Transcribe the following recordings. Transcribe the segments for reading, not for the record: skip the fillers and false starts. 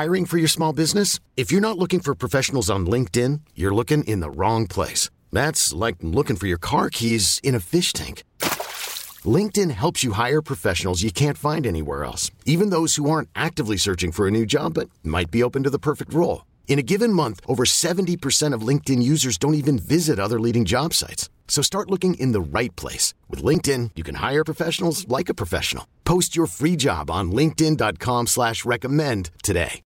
Hiring for your small business? If you're not looking for professionals on LinkedIn, you're looking in the wrong place. That's like looking for your car keys in a fish tank. LinkedIn helps you hire professionals you can't find anywhere else, even those who aren't actively searching for a new job but might be open to the perfect role. In a given month, over 70% of LinkedIn users don't even visit other leading job sites. So start looking in the right place. With LinkedIn, you can hire professionals like a professional. Post your free job on linkedin.com/recommend today.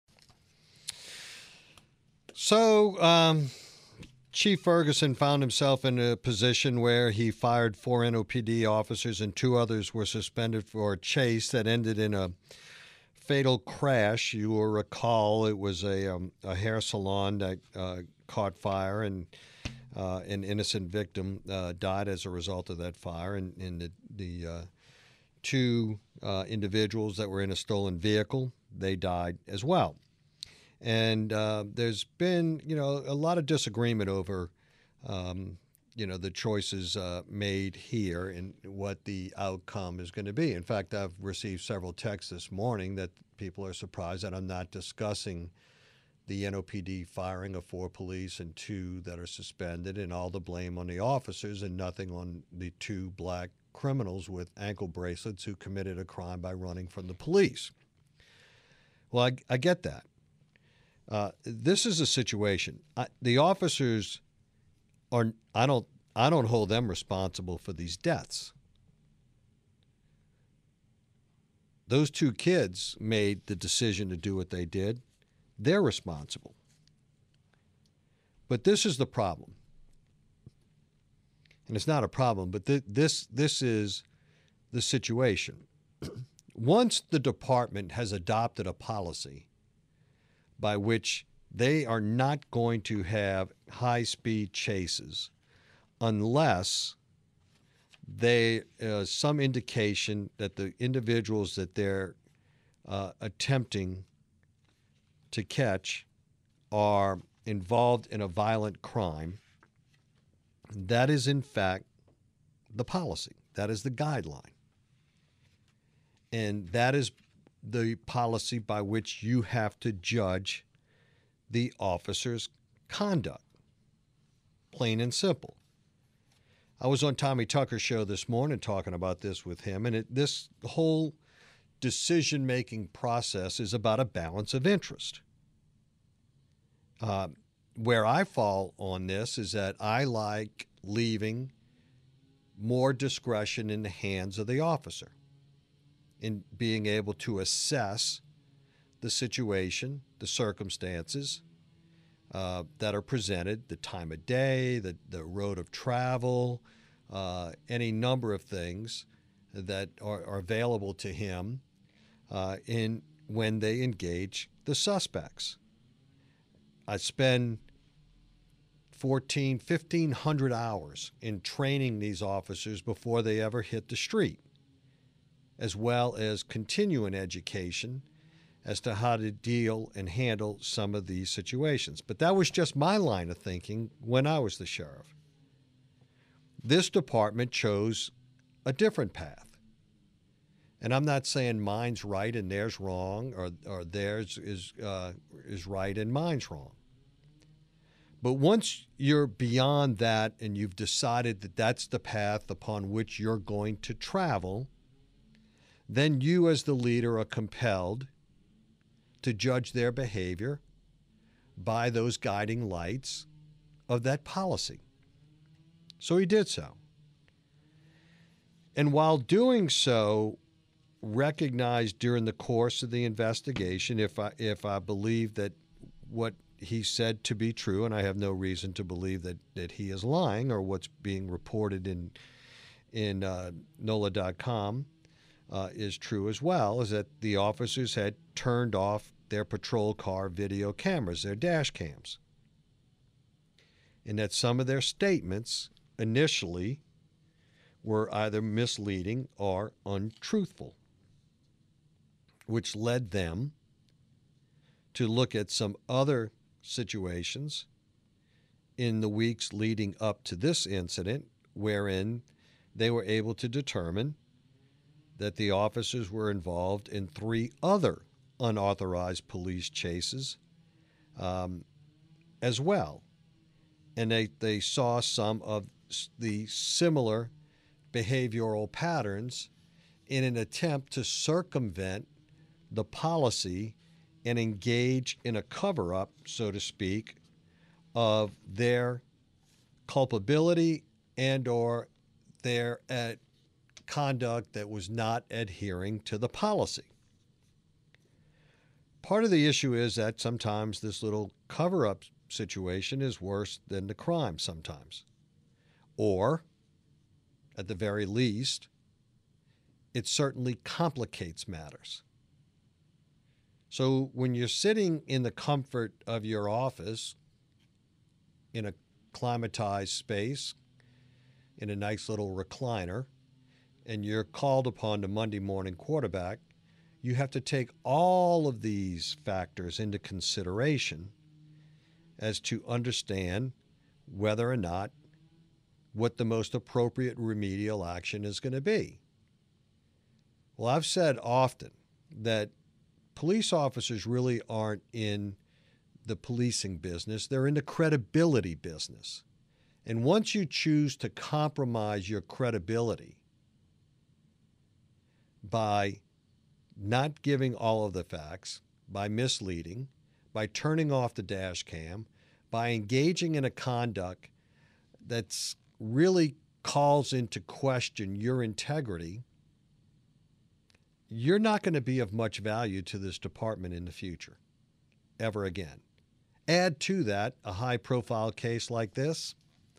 So, Chief Ferguson found himself in a position where he fired 4 NOPD officers and 2 others were suspended for a chase that ended in a fatal crash. You will recall it was a hair salon that caught fire, and an innocent victim died as a result of that fire. And the 2 individuals that were in a stolen vehicle, they died as well. And there's been, a lot of disagreement over, the choices made here and what the outcome is going to be. In fact, I've received several texts this morning that people are surprised that I'm not discussing the NOPD firing of 4 police and 2 that are suspended, and all the blame on the officers and nothing on the 2 black criminals with ankle bracelets who committed a crime by running from the police. Well, I get that. This is a situation. The officers are. I don't hold them responsible for these deaths. Those 2 kids made the decision to do what they did. They're responsible. But this is the problem. And it's not a problem, but this is the situation. Once the department has adopted a policy by which they are not going to have high-speed chases unless some indication that the individuals that they're attempting to catch are involved in a violent crime. That is, in fact, the policy. That is the guideline. And that is the policy by which you have to judge the officer's conduct. Plain and simple. I was on Tommy Tucker's show this morning talking about this with him, and this whole decision-making process is about a balance of interest. Where I fall on this is that I like leaving more discretion in the hands of the officer in being able to assess the situation, the circumstances that are presented, the time of day, the road of travel, any number of things that are available to him when they engage the suspects. I spend 1,500 hours in training these officers before they ever hit the street, as well as continuing education as to how to deal and handle some of these situations. But that was just my line of thinking when I was the sheriff. This department chose a different path. And I'm not saying mine's right and theirs wrong, or theirs is right and mine's wrong. But once you're beyond that and you've decided that that's the path upon which you're going to travel, then you as the leader are compelled to judge their behavior by those guiding lights of that policy. So he did so. And while doing so, recognized during the course of the investigation, if I believe that what he said to be true, and I have no reason to believe that he is lying, or what's being reported in NOLA.com is true as well, is that the officers had turned off their patrol car video cameras, their dash cams, and that some of their statements initially were either misleading or untruthful, which led them to look at some other situations in the weeks leading up to this incident, wherein they were able to determine that the officers were involved in 3 other unauthorized police chases as well. And they saw some of the similar behavioral patterns in an attempt to circumvent the policy and engage in a cover-up, so to speak, of their culpability and or their conduct that was not adhering to the policy. Part of the issue is that sometimes this little cover-up situation is worse than the crime sometimes. Or, at the very least, it certainly complicates matters. So when you're sitting in the comfort of your office, in a climatized space, in a nice little recliner, and you're called upon to Monday morning quarterback, you have to take all of these factors into consideration as to understand whether or not what the most appropriate remedial action is going to be. Well, I've said often that police officers really aren't in the policing business. They're in the credibility business. And once you choose to compromise your credibility by not giving all of the facts, by misleading, by turning off the dash cam, by engaging in a conduct that's really calls into question your integrity, you're not going to be of much value to this department in the future, ever again. Add to that a high-profile case like this.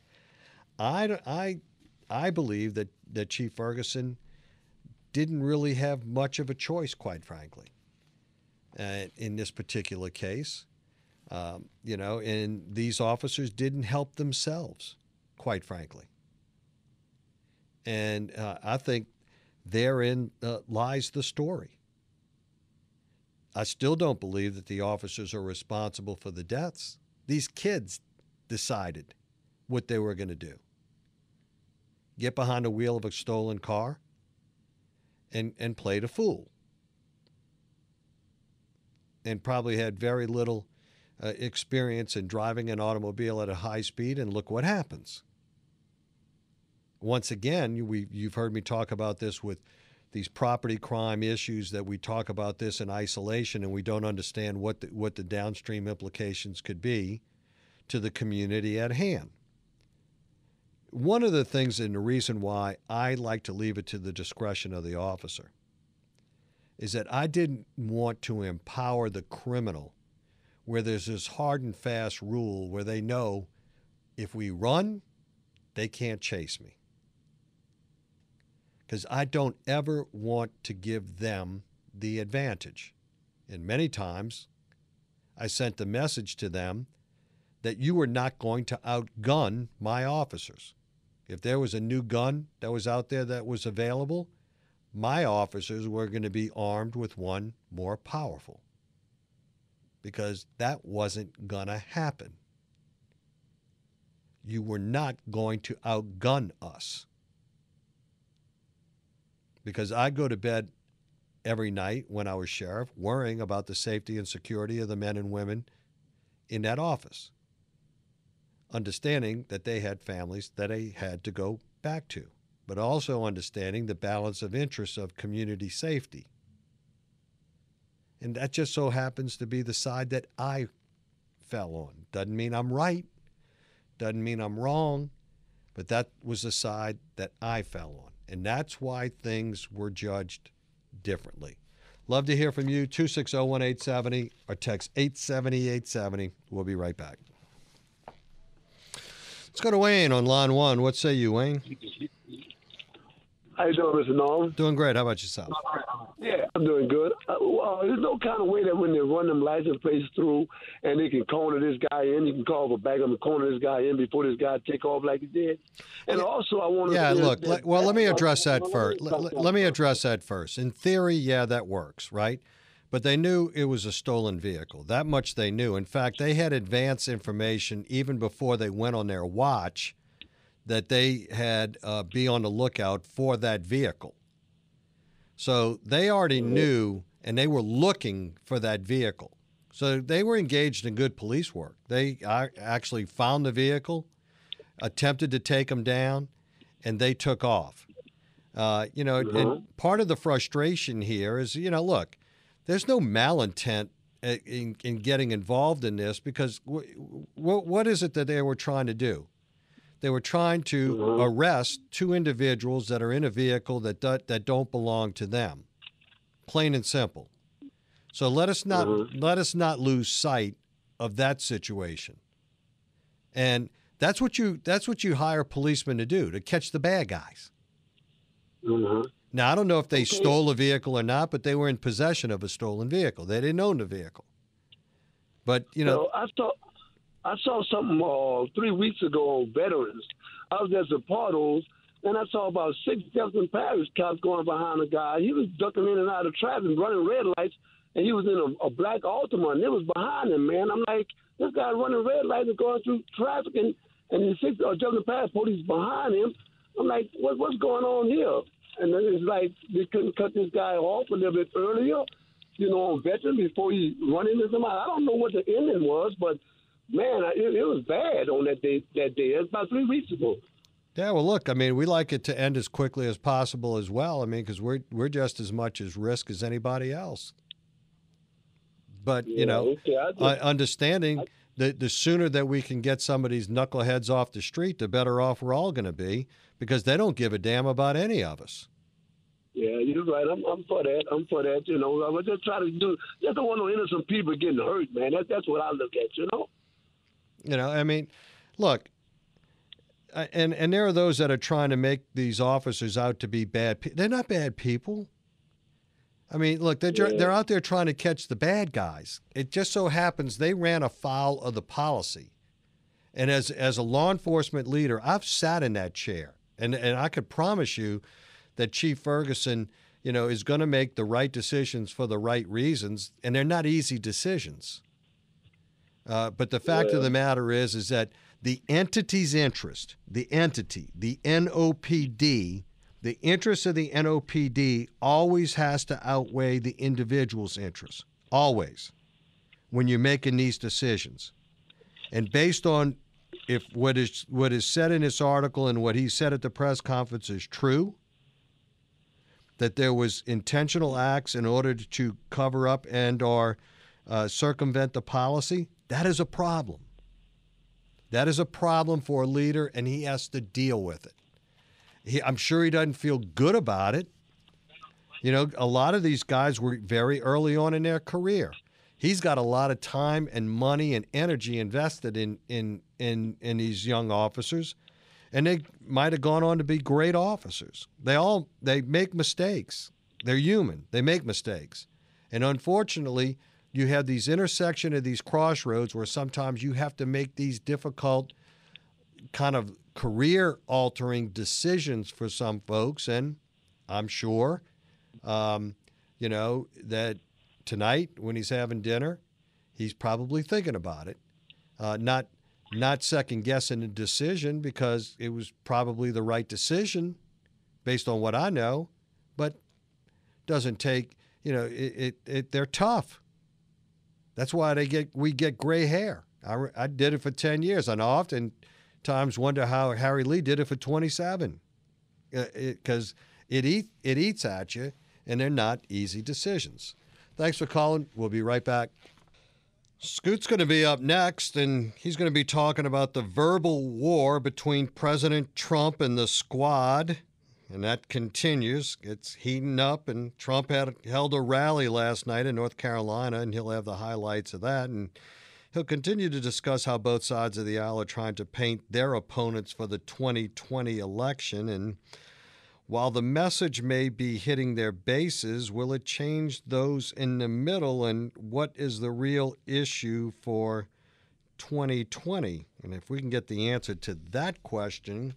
I believe that Chief Ferguson didn't really have much of a choice, quite frankly, in this particular case. And these officers didn't help themselves, quite frankly. And I think therein lies the story. I still don't believe that the officers are responsible for the deaths. These kids decided what they were going to do. Get behind the wheel of a stolen car and played a fool. And probably had very little experience in driving an automobile at a high speed, and look what happens. Once again, you've heard me talk about this with these property crime issues, that we talk about this in isolation and we don't understand what the downstream implications could be to the community at hand. One of the things, and the reason why I like to leave it to the discretion of the officer, is that I didn't want to empower the criminal where there's this hard and fast rule where they know if we run, they can't chase me. Because I don't ever want to give them the advantage. And many times I sent the message to them that you were not going to outgun my officers. If there was a new gun that was out there that was available, my officers were going to be armed with one more powerful. Because that wasn't going to happen. You were not going to outgun us. Because I go to bed every night when I was sheriff worrying about the safety and security of the men and women in that office, understanding that they had families that they had to go back to, but also understanding the balance of interests of community safety. And that just so happens to be the side that I fell on. Doesn't mean I'm right, doesn't mean I'm wrong, but that was the side that I fell on. And that's why things were judged differently. Love to hear from you, 260-1870 or text 870-870. We'll be right back. Let's go to Wayne on line one. What say you, Wayne? How you doing, Mr. Norm? Doing great. How about yourself? Yeah, I'm doing good. There's no kind of way that when they run them license plates through and they can corner this guy in, you can call for backup and corner this guy in before this guy take off like he did. And also, I want to... Yeah, look, let me address that first. Let me address that first. In theory, yeah, that works, right? But they knew it was a stolen vehicle. That much they knew. In fact, they had advance information even before they went on their watch that they had be on the lookout for that vehicle. So they already knew and they were looking for that vehicle. So they were engaged in good police work. They actually found the vehicle, attempted to take them down, and they took off. And part of the frustration here is, look, there's no malintent in getting involved in this, because what is it that they were trying to do? They were trying to arrest two individuals that are in a vehicle that don't belong to them. Plain and simple. So let us not lose sight of that situation. And that's what you hire policemen to do, to catch the bad guys. Now, I don't know if they stole a vehicle or not, but they were in possession of a stolen vehicle. They didn't own the vehicle. But So I saw something 3 weeks ago on veterans. I was at Zapatos, and I saw about 6 Jefferson Parish cops going behind a guy. He was ducking in and out of traffic, running red lights, and he was in a black Altima, and it was behind him, man. I'm like, this guy running red lights and going through traffic, and the 6 Jefferson Parish police behind him. I'm like, what's going on here? And then it's like they couldn't cut this guy off a little bit earlier, on veteran before he run into somebody. I don't know what the ending was, but man, it was bad on that day. It was about 3 weeks ago. Yeah, well, look, I mean, we like it to end as quickly as possible as well. I mean, because we're just as much as risk as anybody else. But understanding that the sooner that we can get some of these knuckleheads off the street, the better off we're all going to be, because they don't give a damn about any of us. Yeah, you're right. I'm for that. I'm just trying to just don't want no innocent people getting hurt, man. That's what I look at, I mean, look, and there are those that are trying to make these officers out to be bad people. They're not bad people. I mean, look, they're out there trying to catch the bad guys. It just so happens they ran afoul of the policy. And as a law enforcement leader, I've sat in that chair. And I could promise you that Chief Ferguson, is going to make the right decisions for the right reasons, and they're not easy decisions. But the fact of the matter is that the entity's interest, the NOPD, the interest of the NOPD always has to outweigh the individual's interest, always, when you're making these decisions. And based on if what is said in this article and what he said at the press conference is true, that there was intentional acts in order to cover up and or circumvent the policy, that is a problem. That is a problem for a leader, and he has to deal with it. I'm sure he doesn't feel good about it. A lot of these guys were very early on in their career. He's got a lot of time and money and energy invested in these young officers, and they might have gone on to be great officers. They make mistakes. They're human. They make mistakes. And unfortunately, you have these intersection of these crossroads where sometimes you have to make these difficult kind of career-altering decisions for some folks, and I'm sure, that tonight when he's having dinner, he's probably thinking about it, not second-guessing the decision because it was probably the right decision based on what I know, but doesn't take, they're tough. That's why we get gray hair. I did it for 10 years, and I oftentimes wonder how Harry Lee did it for 27, because it eats at you, and they're not easy decisions. Thanks for calling. We'll be right back. Scoot's going to be up next, and he's going to be talking about the verbal war between President Trump and the Squad, and that continues. It's heating up, and Trump held a rally last night in North Carolina, and he'll have the highlights of that, and he'll continue to discuss how both sides of the aisle are trying to paint their opponents for the 2020 election. And while the message may be hitting their bases, will it change those in the middle? And what is the real issue for 2020? And if we can get the answer to that question,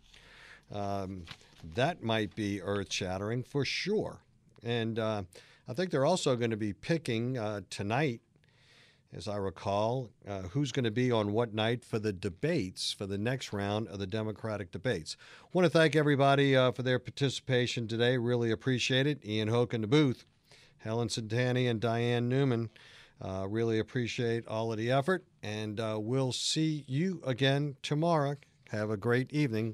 that might be earth-shattering for sure. And I think they're also going to be picking tonight, as I recall, who's going to be on what night for the debates, for the next round of the Democratic debates. I want to thank everybody for their participation today. Really appreciate it. Ian Hoke in the booth. Helen Santani and Diane Newman. Really appreciate all of the effort, and we'll see you again tomorrow. Have a great evening.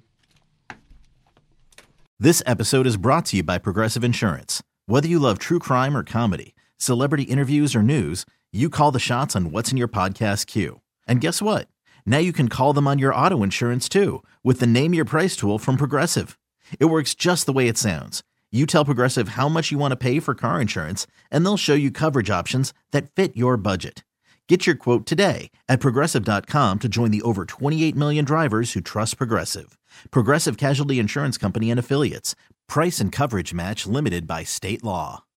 This episode is brought to you by Progressive Insurance. Whether you love true crime or comedy, celebrity interviews or news, you call the shots on what's in your podcast queue. And guess what? Now you can call them on your auto insurance too with the Name Your Price tool from Progressive. It works just the way it sounds. You tell Progressive how much you want to pay for car insurance, and they'll show you coverage options that fit your budget. Get your quote today at Progressive.com to join the over 28 million drivers who trust Progressive. Progressive Casualty Insurance Company and Affiliates. Price and coverage match limited by state law.